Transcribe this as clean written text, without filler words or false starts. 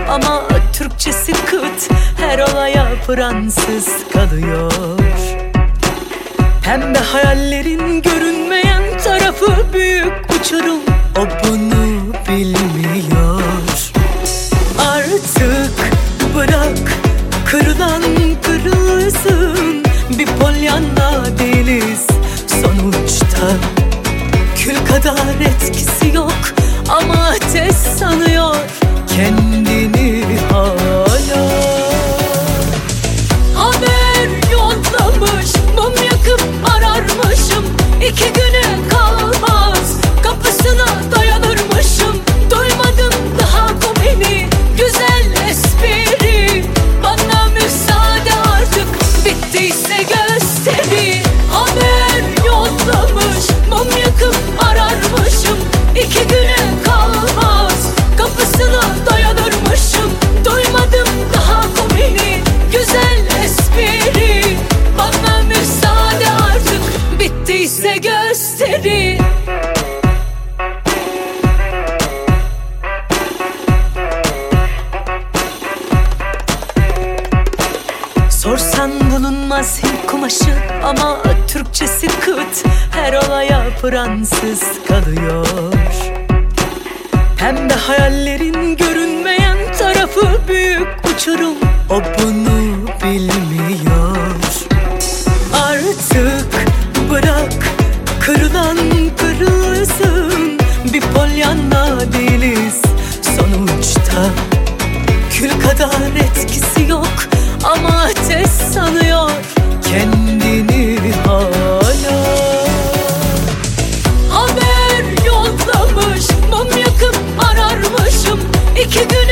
ama Türkçesi kıt. Her olaya Fransız kalıyor. Pembe hayallerin görünmeyen tarafı büyük uçurum. O bunu bilmiyor. Artık bırak, kırılan kırılsın. Bir Pollyanna değiliz sonuçta. Kül kadar etkisi yok ama ateş sanıyor kendini hala. Haber yollamış, mum yakıp ararmışım. 2 güne kalmaz kapısına dayanırmışım. Duymadım daha komini, güzel espri. Bana müsaade artık, bittiyse gösteri. Haber yollamış, mum yakıp ararmışım. 2 güne kalmaz kapısına dayanırmışım. Duymadım daha komini, güzel espri. Bana müsaade artık, bittiyse gösteri. Sorsan bulunmaz Hint kumaşı ama Türkçesi kıt. Her olaya Fransız kalıyor. Pembe hayallerin görünmeyen tarafı büyük uçurum. O bunu bilmiyor. Artık bırak, kırılan kırılsın. Bir Pollyanna değiliz sonuçta. Kül kadar etkisi yok ama ateş sanıyor kendini hala. Haber yollamış, mum yakıp ararmışım. 2 gün